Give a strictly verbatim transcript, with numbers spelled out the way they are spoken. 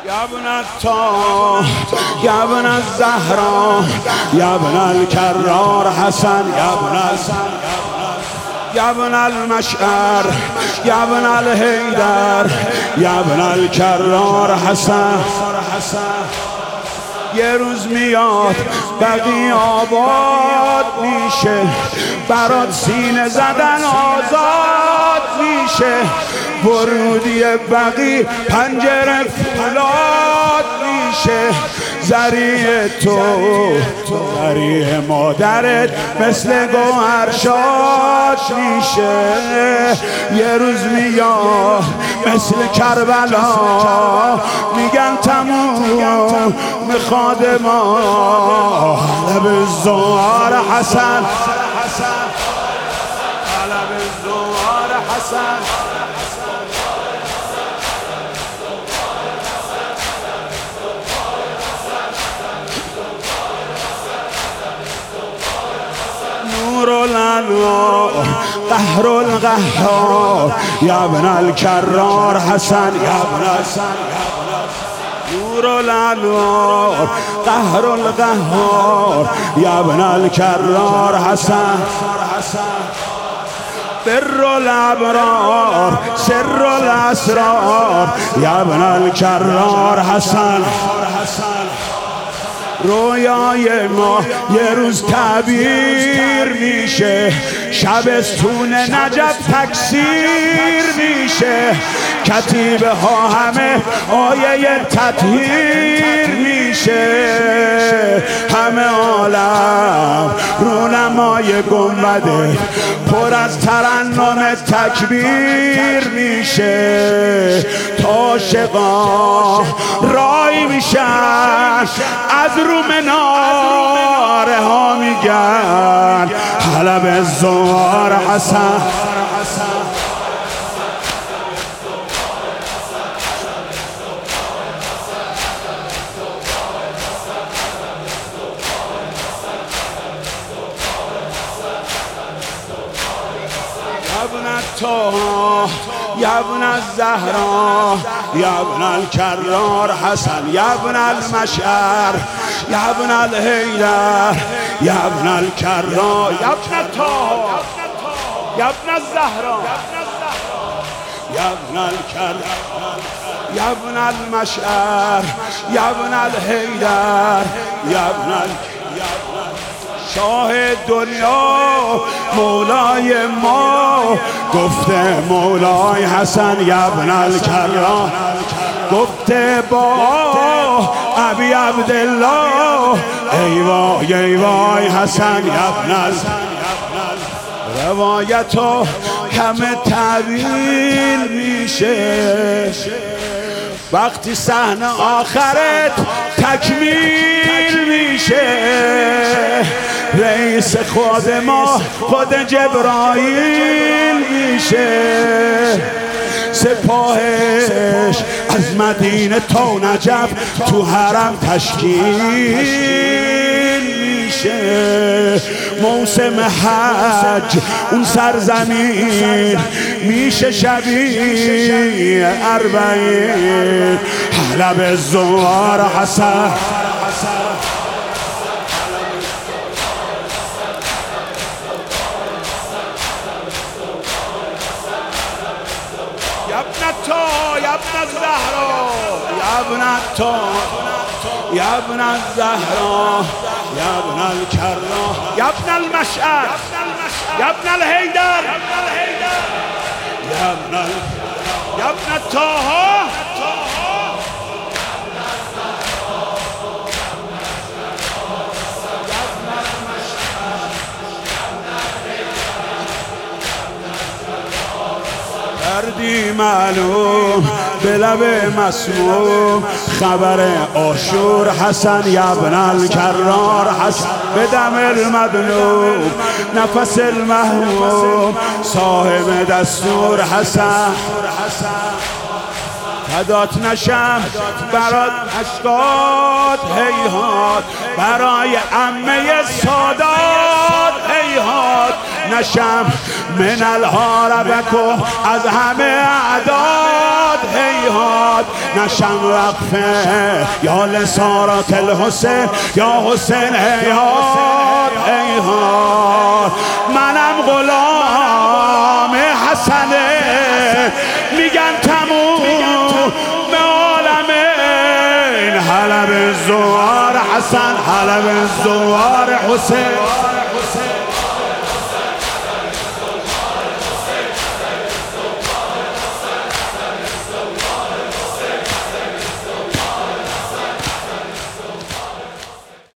يا ابن الطاهر يا ابن الزهراء يا ابن الكرار حسن يا ابن يا ابن المشعر يا ابن الهیدر يا ابن الكرار حسن. یه روز میاد بقی آباد میشه، برات سینه زدن آزاد میشه. ورودی بقی پنجره فولاد میشه. زریع تو زریع مادرت مثل گوهر شاد میشه. یه روز میاد مثل کربلا، میگن تموم میخواد ما لب الزهار حسن لب الزهار حسن. نور الانوار قهر القهار يا ابن الكرار حسن يا ابن حسن. نور الانوار قهر القهار يا ابن الكرار حسن. بر الابرار سر الاسرار يا ابن الكرار حسن. رویای ما یه روز تعبیر میشه، شبستون نجف تکثیر میشه. کتیبه ها همه آیه تطهیر میشه. همه عالم رونمای گنبده پر از ترنم تکبیر میشه. تا عاشقا رای میشن از رو مناره ها میگن لب الزهار حسن. يا ابن الطاهر يا ابن الزهراء يا ابن الكرار حسن يا ابن المشعر يا ابن الهيدر يا ابن الكرار يا ابن الطاهر يا ابن الزهراء يا ابن الكرار يا ابن المشعر يا ابن الهيدر يا ابن شاه دنیا مولای ما گفته مولای حسن یا ابن الکرار. گفته با ابی عبدالله ای وای ای وای حسن یا ابن. روایتو همه تعبیل میشه وقتی صحنه آخرت تکمیل میشه. رئیس خود ما خود جبرائیل میشه. سپاهش از مدینه تا نجف تو حرم تشکیل میشه. موسم حج اون سرزمین میشه شبیه اربعین لب الزهار حسن. يا ابن الطاهر يا ابن الزهراء يا ابن الطاهر يا ابن الزهراء يا ابن الكرار يا ابن المشعر يا ابن الهيدر يا ابن يا ابن الطاهر کردی معلوم به لب مسموم خبر عاشور حسن یا ابن الکرار حسن. به دم المظلوم نفس المحموم صاحب دستور حسن. فدات نشم برات اشکات هیهات، برای عمه سادات هیهات. نشم من الهاربکو از همه اعداد هیهات. نشم وقفه یا لسارات الحسین یا حسین هیهات هیهات. منم غلام حسنه میگن تموم به عالمین. حلب زوار حسن، حلب زوار حسین.